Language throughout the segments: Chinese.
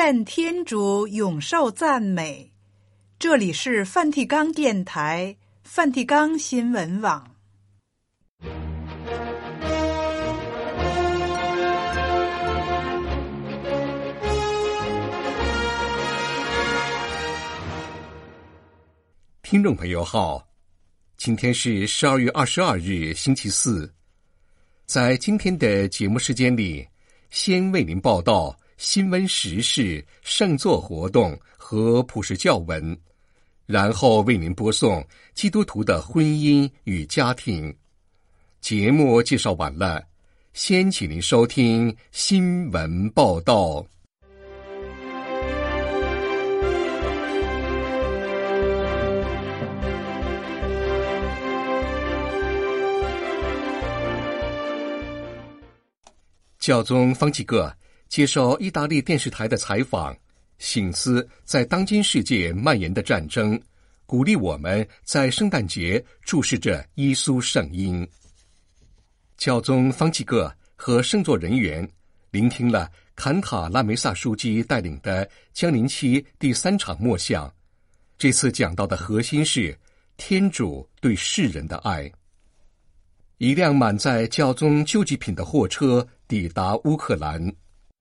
愿天主永受赞美。这里是梵蒂冈电台、梵蒂冈新闻网。 听众朋友好，今天是12月22日星期四。在今天的节目时间里，先为您报道新闻时事、圣座活动和普世教文，然后为您播送基督徒的婚姻与家庭。节目介绍完了，先请您收听新闻报道。教宗方济各接受意大利电视台的采访，省思在当今世界蔓延的战争，鼓励我们在圣诞节注视着耶稣圣婴。教宗方济各和圣座人员聆听了坎塔拉梅萨枢机带领的降临期第3场默想，这次讲到的核心是天主对世人的爱。一辆满载教宗救济品的货车抵达乌克兰。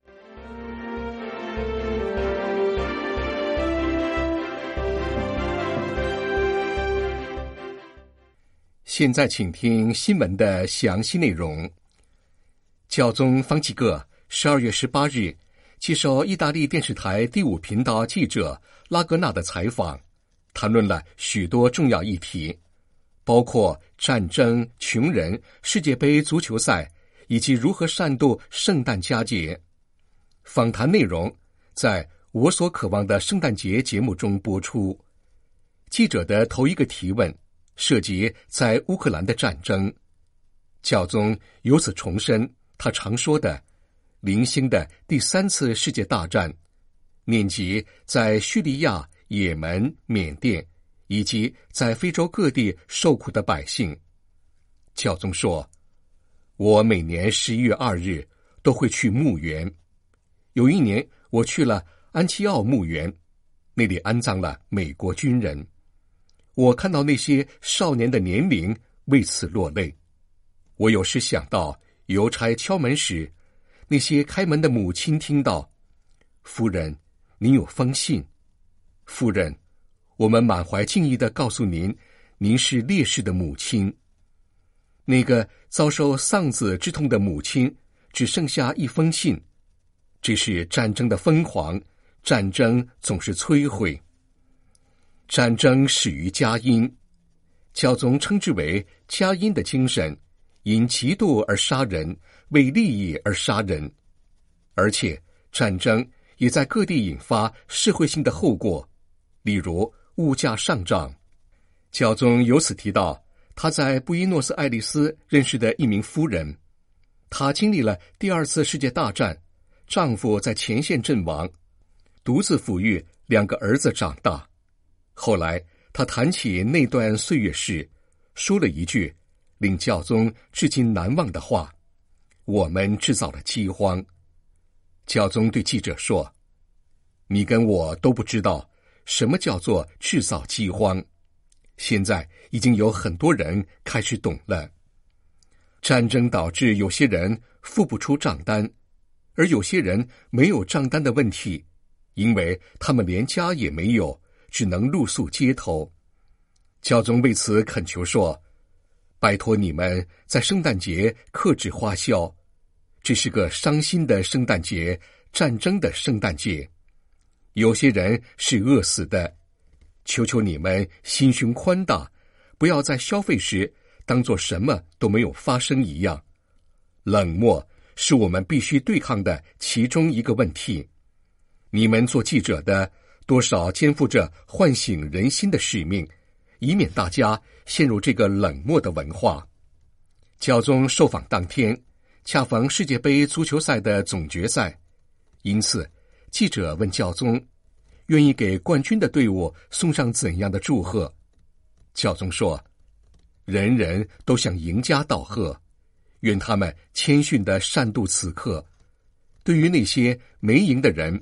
现在请听新闻的详细内容。教宗方济各12月18日接受意大利电视台第5频道记者拉格纳的采访，谈论了许多重要议题，包括战争、穷人、世界杯足球赛以及如何善度圣诞佳节。访谈内容在我所渴望的圣诞节节目中播出。记者的头一个提问涉及在乌克兰的战争，教宗由此重申他常说的零星的第3次世界大战，念及在叙利亚、也门、缅甸以及在非洲各地受苦的百姓。教宗说，我每年11月2日都会去墓园，有一年我去了安奇奥墓园，那里安葬了美国军人。我看到那些少年的年龄，为此落泪。我有时想到邮差敲门时，那些开门的母亲听到，夫人，您有封信。夫人，我们满怀敬意地告诉您，您是烈士的母亲。那个遭受丧子之痛的母亲只剩下一封信。这是战争的疯狂，战争总是摧毁。战争始于佳音，教宗称之为佳音的精神，因嫉妒而杀人，为利益而杀人。而且战争也在各地引发社会性的后果，例如物价上涨。教宗由此提到他在布宜诺斯艾利斯认识的一名夫人，她经历了第2次世界大战，丈夫在前线阵亡，独自抚育2个儿子长大。后来她谈起那段岁月时，说了一句令教宗至今难忘的话，我们制造了饥荒。教宗对记者说，你跟我都不知道什么叫做制造饥荒，现在已经有很多人开始懂了。战争导致有些人付不出账单，而有些人没有账单的问题，因为他们连家也没有，只能露宿街头。教宗为此恳求说，拜托你们在圣诞节克制花销，这是个伤心的圣诞节，战争的圣诞节。有些人是饿死的，求求你们心胸宽大，不要在消费时当作什么都没有发生一样。冷漠是我们必须对抗的其中一个问题。你们做记者的多少肩负着唤醒人心的使命，以免大家陷入这个冷漠的文化。教宗受访当天恰逢世界杯足球赛的总决赛，因此记者问教宗愿意给冠军的队伍送上怎样的祝贺。教宗说，人人都向赢家道贺，愿他们谦逊地善度此刻。对于那些没赢的人，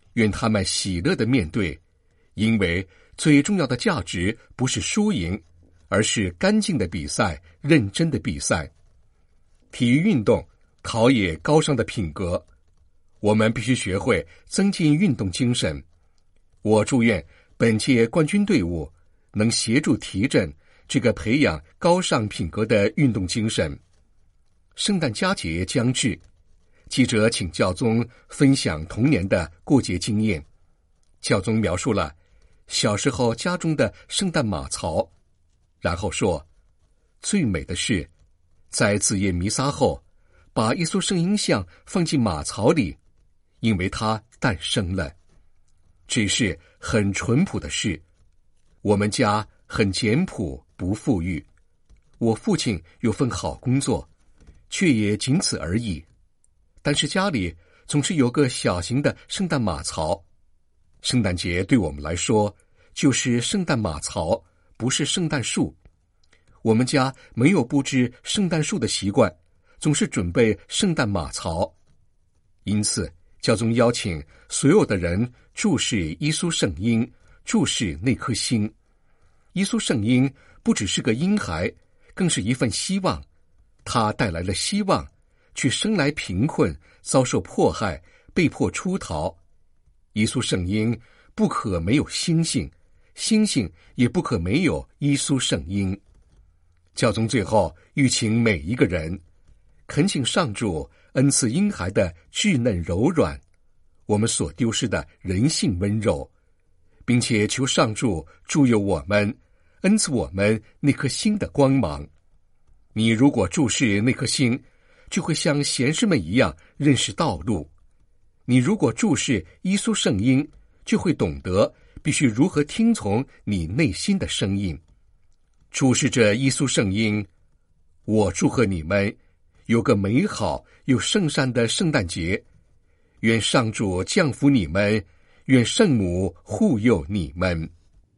愿他们喜乐地面对，因为最重要的价值不是输赢，而是干净的比赛，认真的比赛。体育运动考验高尚的品格，我们必须学会增进运动精神。我祝愿本届冠军队伍能协助提振这个培养高尚品格的运动精神。圣诞佳节将至，记者请教宗分享童年的过节经验。教宗描述了小时候家中的圣诞马槽，然后说，最美的是在子夜弥撒后把耶稣圣婴像放进马槽里，因为它诞生了。这是很淳朴的事。我们家很简朴，不富裕，我父亲有份好工作，却也仅此而已。但是家里总是有个小型的圣诞马槽。圣诞节对我们来说就是圣诞马槽，不是圣诞树。我们家没有布置圣诞树的习惯，总是准备圣诞马槽。因此教宗邀请所有的人注视耶稣圣婴，注视那颗星。耶稣圣婴不只是个婴孩，更是一份希望。他带来了希望，却生来贫困，遭受迫害，被迫出逃。耶稣圣婴不可没有星星，星星也不可没有耶稣圣婴。教宗最后吁请每一个人，恳请上主恩赐婴孩的稚嫩柔软，我们所丢失的人性温柔，并且求上主助佑我们，恩赐我们那颗星的光芒。你如果注视那颗星，就会像贤士们一样认识道路；你如果注视耶稣圣婴，就会懂得必须如何听从你内心的声音。注视着耶稣圣婴，我祝贺你们有个美好又圣善的圣诞节。愿上主降福你们，愿圣母护佑你们。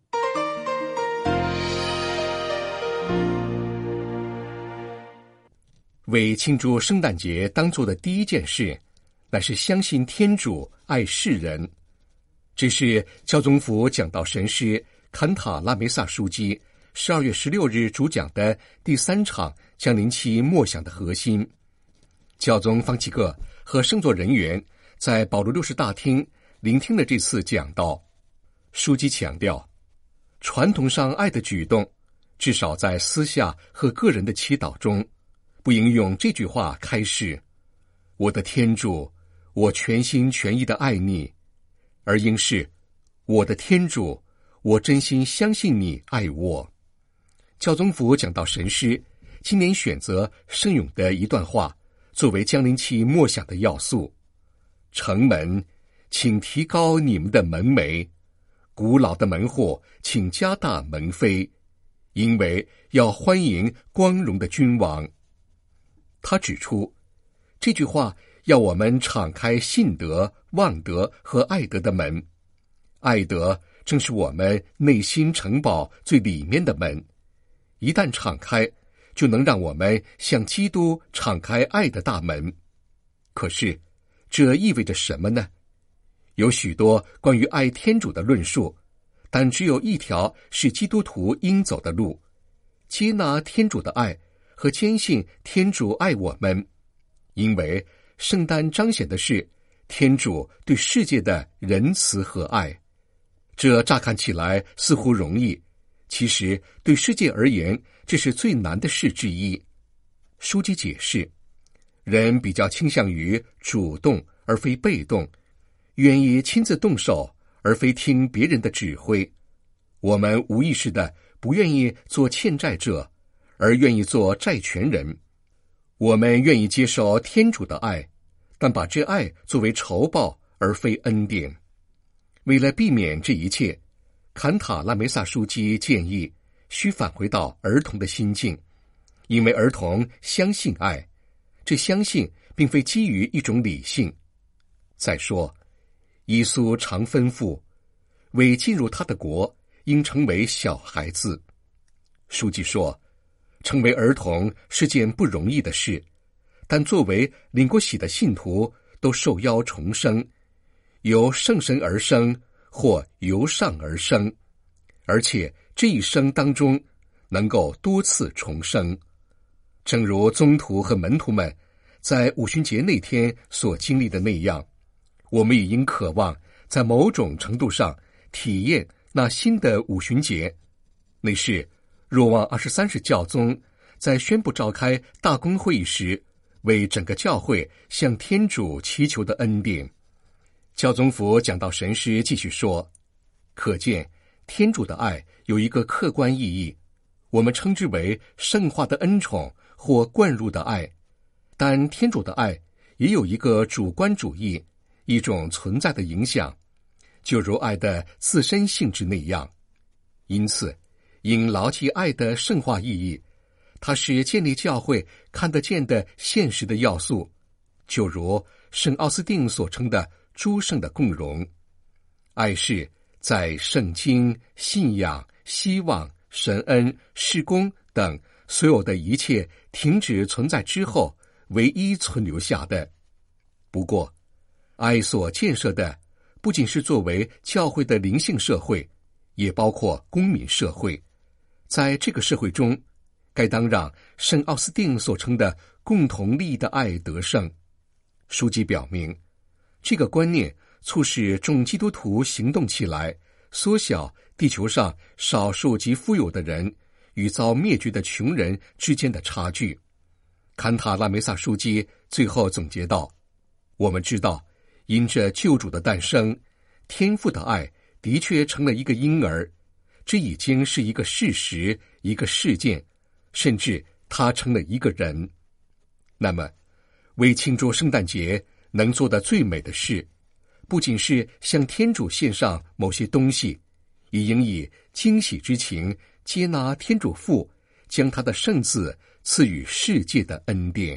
为庆祝圣诞节当做的第一件事，乃是相信天主，爱世人。这是教宗府讲道神师坎塔拉梅萨枢机12月16日主讲的第3场降临期默想的核心。教宗方济各和圣座人员在保罗60大厅聆听了这次讲道。枢机强调，传统上爱的举动，至少在私下和个人的祈祷中，不应用这句话开始：我的天主，我全心全意地爱你，而应是我的天主，我真心相信你爱我。教宗府讲道神师今年选择圣咏的一段话作为降临期默想的要素：城门，请提高你们的门楣；古老的门户，请加大门扉，因为要欢迎光荣的君王。他指出，这句话要我们敞开信德、望德和爱德的门。爱德正是我们内心城堡最里面的门，一旦敞开，就能让我们向基督敞开爱的大门。可是，这意味着什么呢？有许多关于爱天主的论述，但只有一条是基督徒应走的路：接纳天主的爱和坚信天主爱我们。因为圣诞彰显的是天主对世界的仁慈和爱。这乍看起来似乎容易，其实对世界而言，这是最难的事之一。枢机解释，人比较倾向于主动而非被动，愿意亲自动手而非听别人的指挥。我们无意识的不愿意做欠债者，而愿意做债权人。我们愿意接受天主的爱，但把这爱作为酬报而非恩典。为了避免这一切，坎塔拉梅萨枢机建议需返回到儿童的心境，因为儿童相信爱，这相信并非基于一种理性。再说，耶稣常吩咐，为进入他的国，应成为小孩子。书记说，成为儿童是件不容易的事，但作为领过洗的信徒，都受邀重生， 由圣神而生，或由上而生，而且这一生当中能够多次重生。正如宗徒和门徒们在五旬节那天所经历的那样，我们也应渴望在某种程度上体验那新的五旬节。那是若望23世教宗在宣布召开大公会议时，为整个教会向天主祈求的恩典。教宗府讲道神师继续说，可见天主的爱有一个客观意义，我们称之为圣化的恩宠或灌入的爱，但天主的爱也有一个主观主义，一种存在的影响，就如爱的自身性质那样。因此应牢记爱的圣化意义，它是建立教会看得见的现实的要素，就如圣奥斯定所称的诸圣的共融。爱是在圣经、信仰、希望、神恩、事工等所有的一切停止存在之后唯一存留下的。不过爱所建设的不仅是作为教会的灵性社会，也包括公民社会。在这个社会中，该当让圣奥斯定所称的共同利益的爱得胜。书籍表明，这个观念促使众基督徒行动起来，缩小地球上少数及富有的人与遭灭绝的穷人之间的差距。坎塔拉梅萨书记最后总结道，我们知道因着救主的诞生，天父的爱的确成了一个婴儿，这已经是一个事实，一个事件，甚至他成了一个人。那么为庆祝圣诞节能做的最美的事，不仅是向天主献上某些东西，也应以惊喜之情接纳天主父将他的圣子赐予世界的恩典。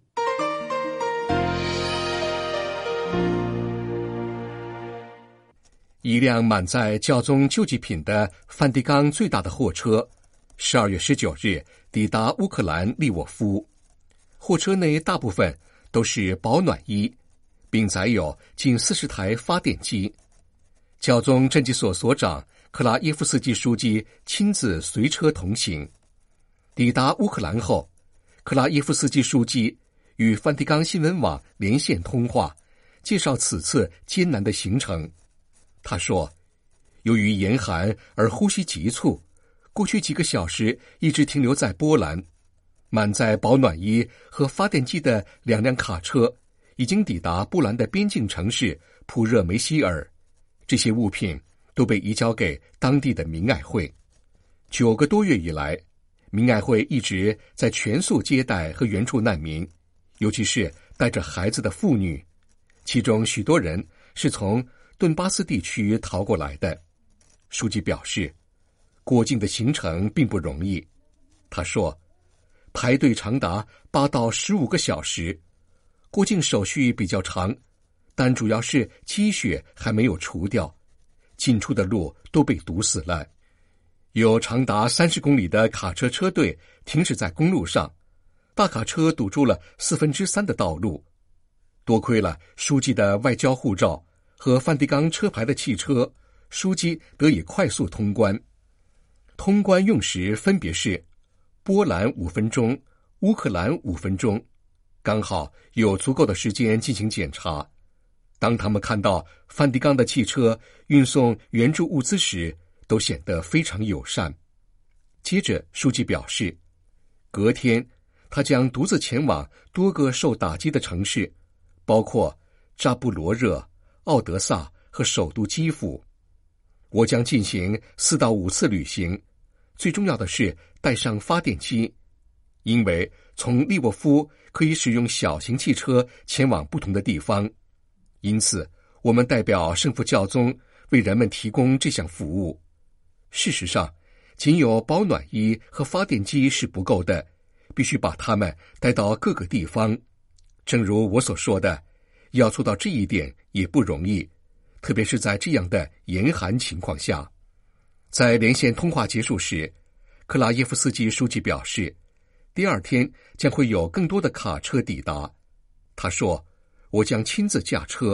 一辆满载教宗救济品的梵蒂冈最大的货车12月19日抵达乌克兰利沃夫。货车内大部分都是保暖衣，并载有近40台发电机。教宗侦缉所所长克拉耶夫斯基书记亲自随车同行。抵达乌克兰后，克拉耶夫斯基书记与梵蒂冈新闻网连线通话，介绍此次艰难的行程。他说，由于严寒而呼吸急促，过去几个小时一直停留在波兰。满载保暖衣和发电机的2辆卡车已经抵达波兰的边境城市普热梅希尔，这些物品都被移交给当地的明爱会。9个多月以来，明爱会一直在全速接待和援助难民，尤其是带着孩子的妇女，其中许多人是从顿巴斯地区逃过来的。书记表示，过境的行程并不容易。他说，排队长达8到15个小时，过境手续比较长，但主要是积雪还没有除掉，进出的路都被堵死了。有长达30公里的卡车车队停驶在公路上，大卡车堵住了3/4的道路。多亏了书记的外交护照和梵蒂冈车牌的汽车，书记得以快速通关。通关用时分别是波兰5分钟，乌克兰5分钟，刚好有足够的时间进行检查。当他们看到梵蒂冈的汽车运送援助物资时，都显得非常友善。接着书记表示，隔天他将独自前往多个受打击的城市，包括扎布罗热、奥德萨和首都基辅。我将进行4到5次旅行，最重要的是带上发电机，因为从利沃夫可以使用小型汽车前往不同的地方，因此我们代表圣父教宗为人们提供这项服务。事实上，仅有保暖衣和发电机是不够的，必须把它们带到各个地方。正如我所说的，要做到这一点也不容易，特别是在这样的严寒情况下。在连线通话结束时，克拉耶夫斯基书记表示，第2天将会有更多的卡车抵达。他说，我将亲自驾车，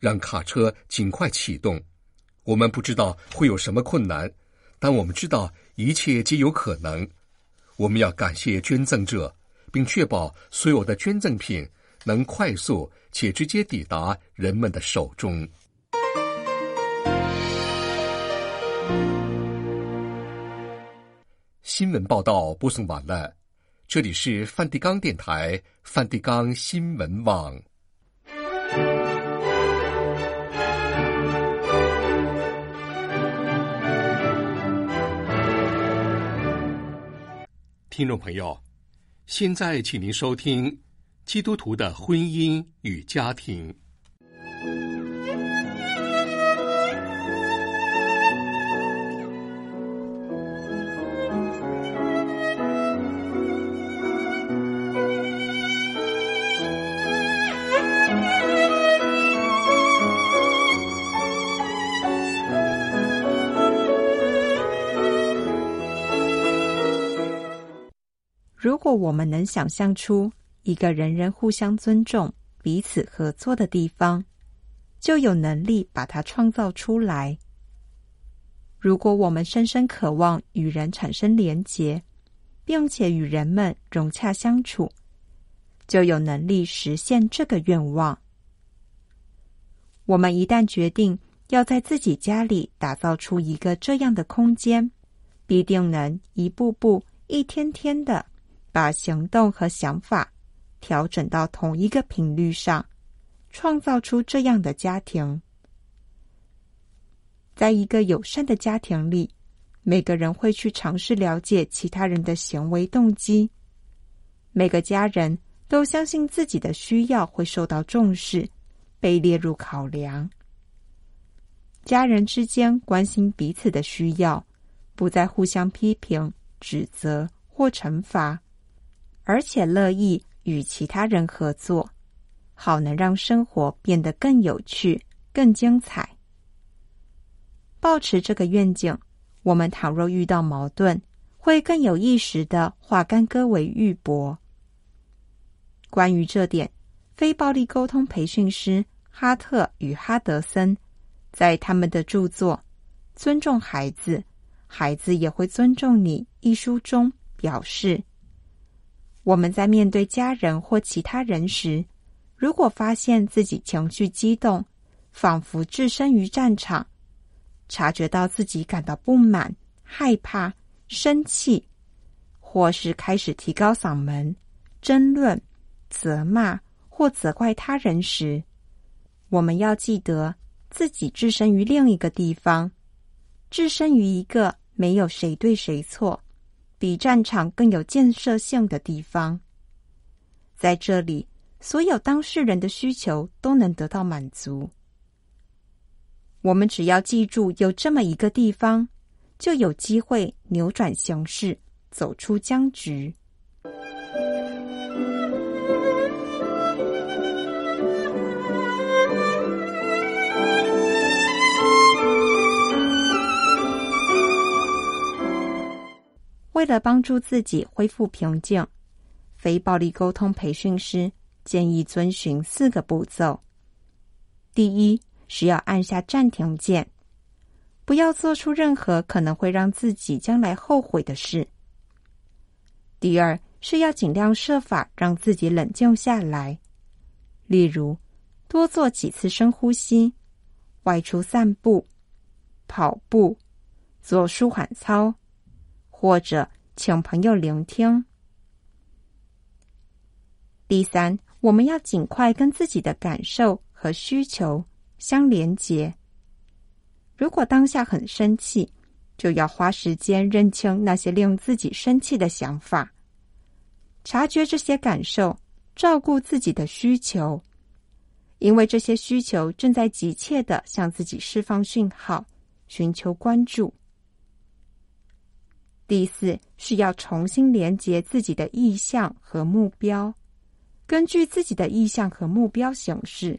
让卡车尽快启动。我们不知道会有什么困难，但我们知道一切皆有可能。我们要感谢捐赠者，并确保所有的捐赠品能快速且直接抵达人们的手中。新闻报道播送完了，这里是梵蒂冈电台梵蒂冈新闻网。听众朋友，现在请您收听基督徒的婚姻与家庭。 如果我们能想象出一个人人互相尊重、彼此合作的地方，就有能力把它创造出来。如果我们深深渴望与人产生连结，并且与人们融洽相处，就有能力实现这个愿望。我们一旦决定要在自己家里打造出一个这样的空间，必定能一步步、一天天的把行动和想法调整到同一个频率上，创造出这样的家庭。在一个友善的家庭里，每个人会去尝试了解其他人的行为动机。每个家人都相信自己的需要会受到重视，被列入考量。家人之间关心彼此的需要，不再互相批评、指责或惩罚，而且乐意与其他人合作，好能让生活变得更有趣、更精彩。抱持这个愿景，我们倘若遇到矛盾，会更有意识地化干戈为玉帛。关于这点，非暴力沟通培训师哈特与哈德森在他们的著作《尊重孩子，孩子也会尊重你》一书中表示，我们在面对家人或其他人时，如果发现自己情绪激动，仿佛置身于战场，察觉到自己感到不满、害怕、生气，或是开始提高嗓门、争论、责骂或责怪他人时，我们要记得自己置身于另一个地方，置身于一个没有谁对谁错，比战场更有建设性的地方。在这里，所有当事人的需求都能得到满足。我们只要记住有这么一个地方，就有机会扭转形势，走出僵局。为了帮助自己恢复平静，非暴力沟通培训师建议遵循4个步骤。第一，是要按下暂停键，不要做出任何可能会让自己将来后悔的事。第二，是要尽量设法让自己冷静下来，例如多做几次深呼吸，外出散步、跑步、做舒缓操，或者请朋友聆听。第三，我们要尽快跟自己的感受和需求相连结。如果当下很生气，就要花时间认清那些令自己生气的想法，察觉这些感受，照顾自己的需求，因为这些需求正在急切地向自己释放讯号，寻求关注。第四，是要重新连结自己的意向和目标，根据自己的意向和目标行事。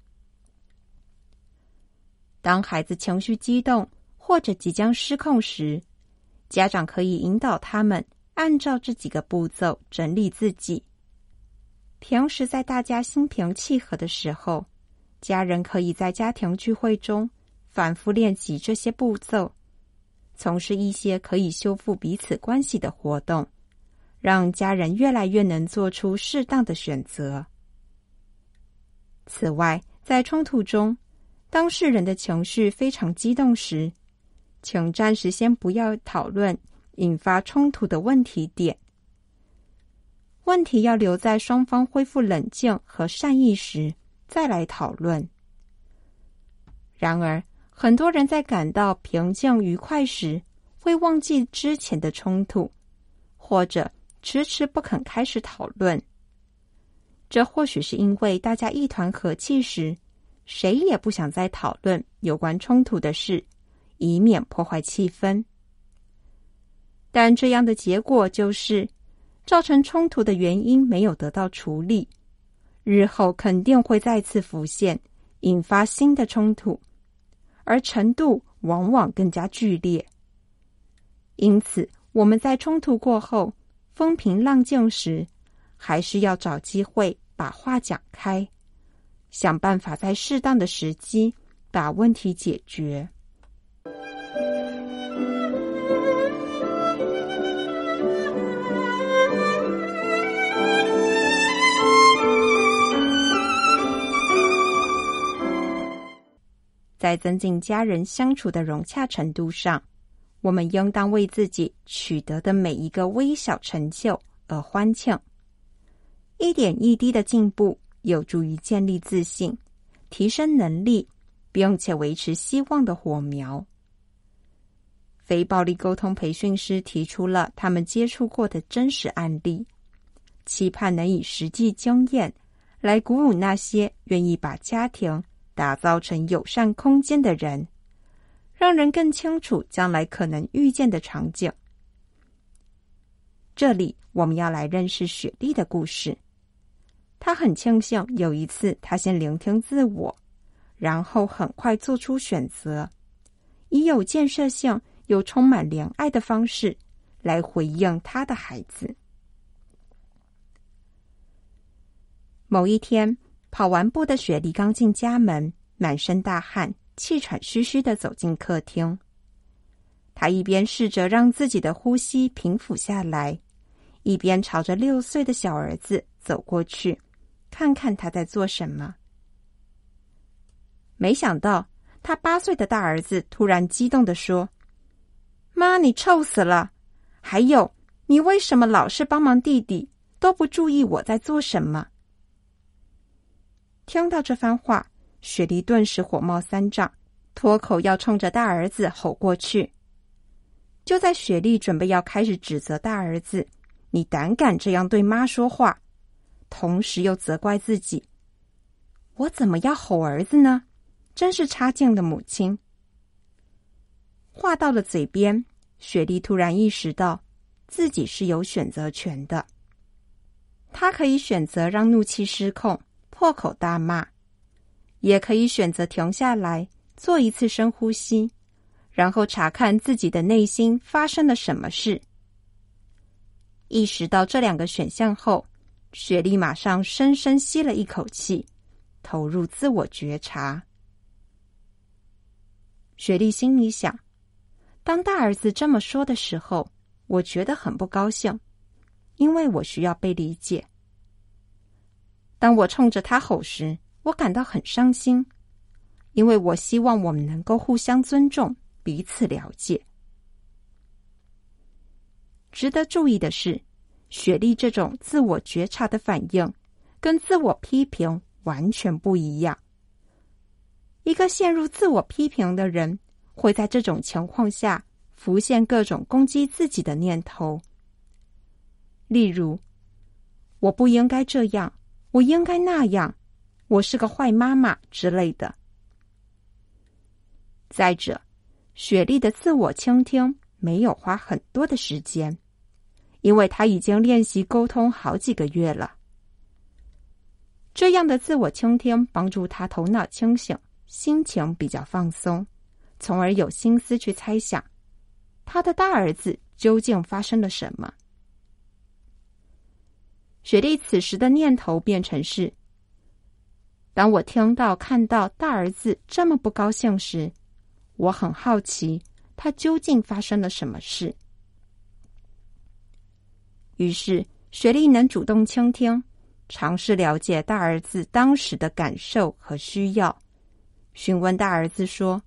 当孩子情绪激动或者即将失控时，家长可以引导他们按照这几个步骤整理自己。平时在大家心平气和的时候， 家人可以在家庭聚会中反复练习这些步骤，从事一些可以修复彼此关系的活动，让家人越来越能做出适当的选择。此外，在冲突中，当事人的情绪非常激动时，请暂时先不要讨论引发冲突的问题点。问题要留在双方恢复冷静和善意时再来讨论。然而，很多人在感到平静愉快时，会忘记之前的冲突，或者迟迟不肯开始讨论。这或许是因为大家一团和气时，谁也不想再讨论有关冲突的事，以免破坏气氛。但这样的结果就是造成冲突的原因没有得到处理，日后肯定会再次浮现，引发新的冲突，而程度往往更加剧烈。因此，我们在冲突过后风平浪静时，还是要找机会把话讲开，想办法在适当的时机把问题解决。在增进家人相处的融洽程度上，我们应当为自己取得的每一个微小成就而欢庆。一点一滴的进步有助于建立自信，提升能力，并且维持希望的火苗。非暴力沟通培训师提出了他们接触过的真实案例，期盼能以实际经验来鼓舞那些愿意把家庭打造成友善空间的人，让人更清楚将来可能遇见的场景。这里我们要来认识雪莉的故事。她很庆幸有一次她先聆听自我，然后很快做出选择，以有建设性又充满怜爱的方式来回应她的孩子。某一天，跑完步的雪莉刚进家门，满身大汗，气喘吁吁地走进客厅。她一边试着让自己的呼吸平复下来，一边朝着6岁的小儿子走过去，看看他在做什么。没想到，他8岁的大儿子突然激动地说：“妈，你臭死了！还有，你为什么老是帮忙弟弟，都不注意我在做什么？”听到这番话，雪莉顿时火冒三丈，脱口要冲着大儿子吼过去。就在雪莉准备要开始指责大儿子，你胆敢这样对妈说话，同时又责怪自己，我怎么要吼儿子呢？真是差劲的母亲。话到了嘴边，雪莉突然意识到自己是有选择权的。她可以选择让怒气失控，破口大骂，也可以选择停下来，做一次深呼吸，然后查看自己的内心发生了什么事。意识到这2个选项后，雪莉马上深深吸了一口气，投入自我觉察。雪莉心里想，当大儿子这么说的时候，我觉得很不高兴，因为我需要被理解。当我冲着他吼时，我感到很伤心，因为我希望我们能够互相尊重，彼此了解。值得注意的是，雪莉这种自我觉察的反应跟自我批评完全不一样。一个陷入自我批评的人会在这种情况下浮现各种攻击自己的念头，例如，我不应该这样，我应该那样，我是个坏妈妈之类的。再者，雪莉的自我倾听没有花很多的时间，因为她已经练习沟通好几个月了。这样的自我倾听帮助她头脑清醒，心情比较放松，从而有心思去猜想她的大儿子究竟发生了什么。雪莉此时的念头变成是： 当我听到看到大儿子这么不高兴时，我很好奇他究竟发生了什么事。于是雪莉能主动倾听，尝试了解大儿子当时的感受和需要，询问大儿子说：“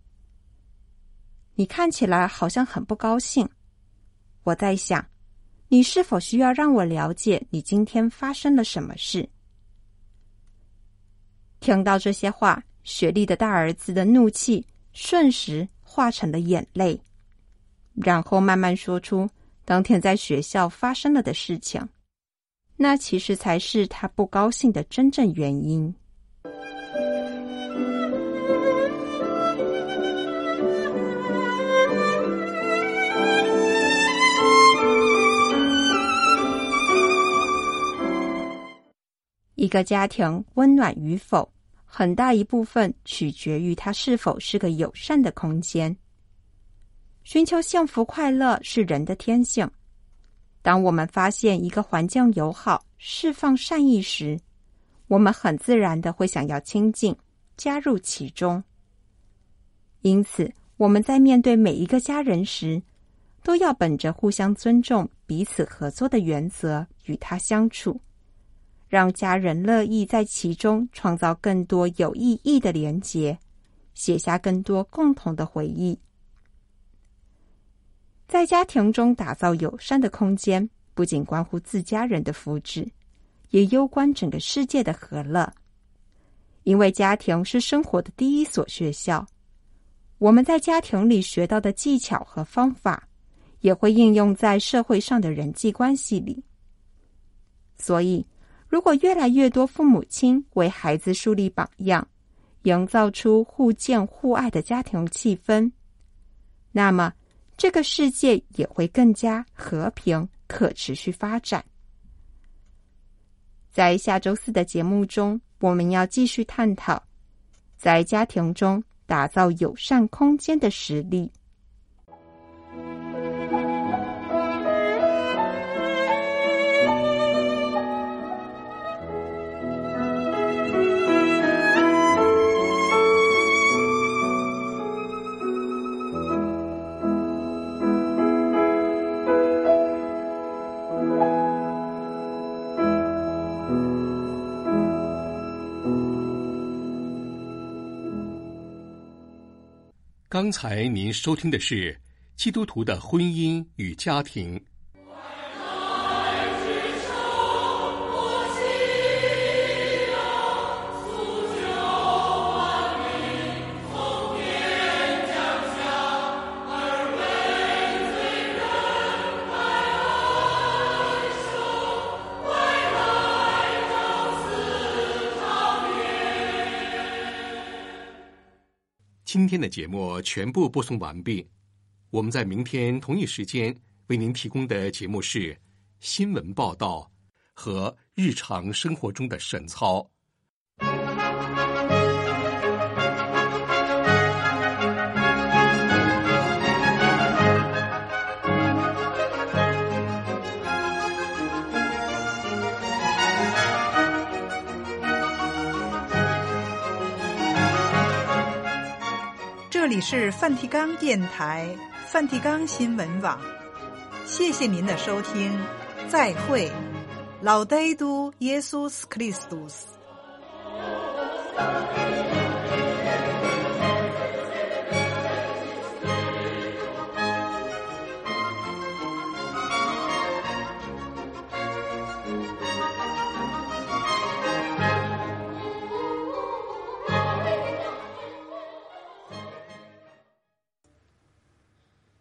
你看起来好像很不高兴，我在想，你是否需要让我了解你今天发生了什么事？”听到这些话，雪莉的大儿子的怒气瞬时化成了眼泪，然后慢慢说出当天在学校发生了的事情，那其实才是他不高兴的真正原因。一个家庭温暖与否，很大一部分取决于它是否是个友善的空间。寻求幸福快乐是人的天性。当我们发现一个环境友好、释放善意时，我们很自然的会想要亲近，加入其中。因此，我们在面对每一个家人时，都要本着互相尊重、彼此合作的原则与他相处，让家人乐意在其中创造更多有意义的连结，写下更多共同的回忆。在家庭中打造友善的空间，不仅关乎自家人的福祉，也攸关整个世界的和乐。因为家庭是生活的第一所学校，我们在家庭里学到的技巧和方法，也会应用在社会上的人际关系里。所以，如果越来越多父母亲为孩子树立榜样，营造出互敬互爱的家庭气氛，那么这个世界也会更加和平、可持续发展。在下周四的节目中，我们要继续探讨在家庭中打造友善空间的实例。 刚才您收听的是基督徒的婚姻与家庭。今天的节目全部播送完毕，我们在明天同一时间为您提供的节目是新闻报道和日常生活中的神操。 这里是梵蒂冈电台梵蒂冈新闻网，谢谢您的收听，再会。Laudetur Jesus Christus。